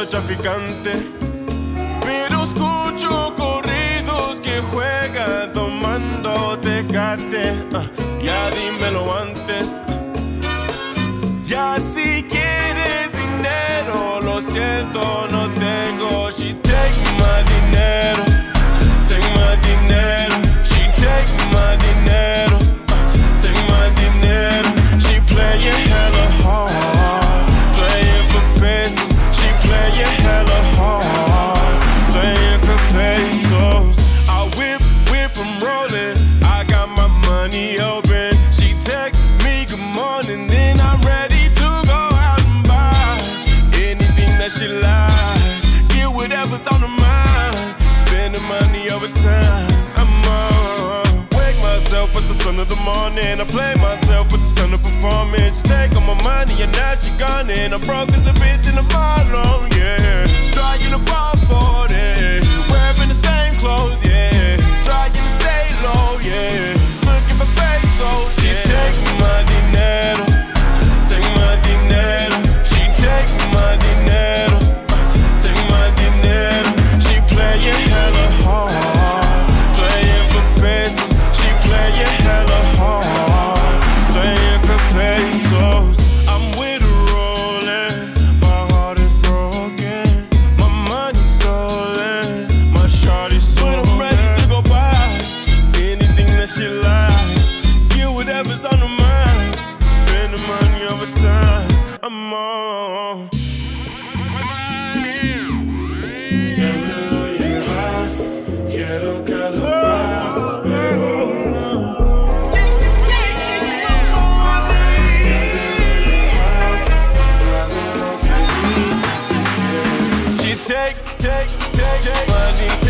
soy traficante, pero escucho corridos que juegan tomando Tecate. Ya dímelo antes. Ya si quieres dinero, lo siento, no tengo. She take my dinero, take my dinero. She take my dinero, take my dinero. She playing hella hard, playing for pesos. She playing hella hard, playing for pesos. I whip, I'm rolling. I got my money open. She text me good morning, then I'm ready to go out and buy anything that she likes. Get whatever's on her mind. Spending money over time. I'm on. Wake myself with the sun of the morning. I play myself with the stunning performance. She take all my money and now she gone. And I'm broke as a bitch in the bottom, yeah. Trying to ball for it. Wearing the same clothes, yeah. Trying to stay low, yeah. Looking for pesos, yeah. She take my dinero, take my dinero. She take my dinero, take my dinero. She playing hella hard, playing for pesos. She playing hella hard, playing for pesos. I'm with her rolling, my heart is broken, my money's stolen, my shawty's stolen. But I'm ready to go buy anything that she likes. Get whatever's on her mind. Spend the money over time. I'm on. Quiero calabazas, pero no. She take money.